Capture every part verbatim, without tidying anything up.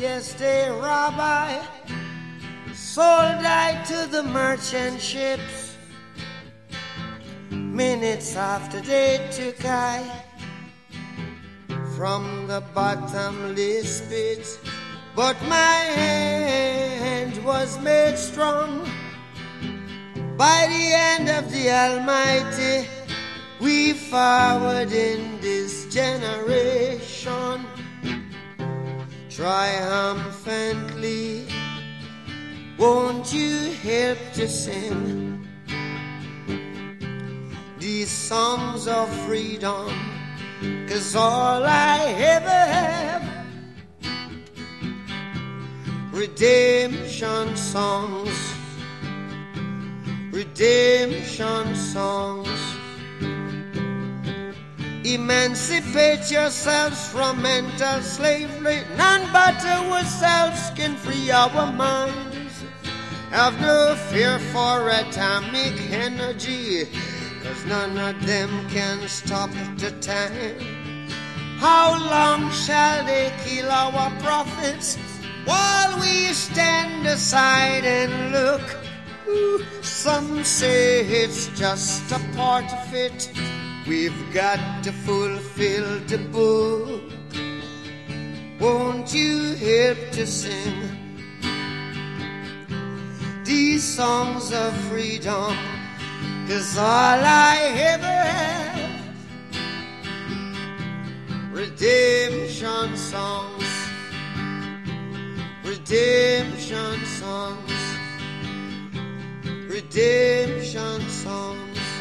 just a rabbi, sold I to the merchant ships. Minutes after they took I from the bottomless pit, but my hand was made strong by the hand of the Almighty. We forward in this generation triumphantly. Won't you help to sing these songs of freedom? 'Cause all I ever have, redemption songs, redemption songs. Emancipate yourselves from mental slavery. None but ourselves can free our minds. Have no fear for atomic energy, 'cause none of them can stop the time. How long shall they kill our prophets while we stand aside and look? Ooh, some say it's just a part of it. We've got to fulfill the book. Won't you help to sing these songs of freedom? 'Cause all I ever have, redemption songs, redemption songs, redemption songs.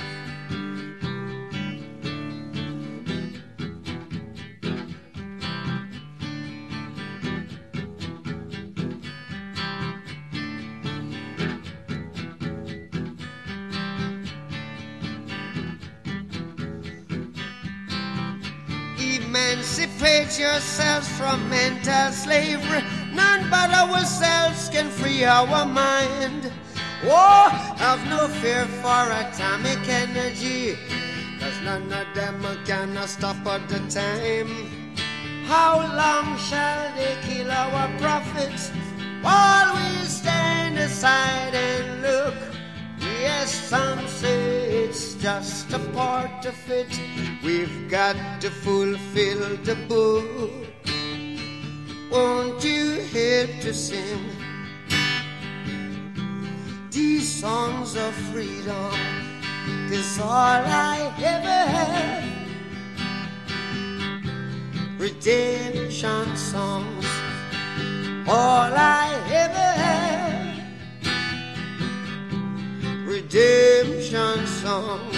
Emancipate yourselves from mental slavery. None but ourselves can free our mind. Oh, have no fear for atomic energy, 'cause none of them can stop at the time. How long shall they kill our prophets while we stand aside and look? Yes, some say it's just a part of it. We've got to fulfill the book. Won't you help to sing these songs of freedom? 'Cause all I ever have, redemption songs. All I ever have, redemption songs.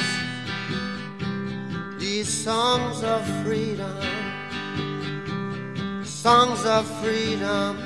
These songs of freedom, songs of freedom.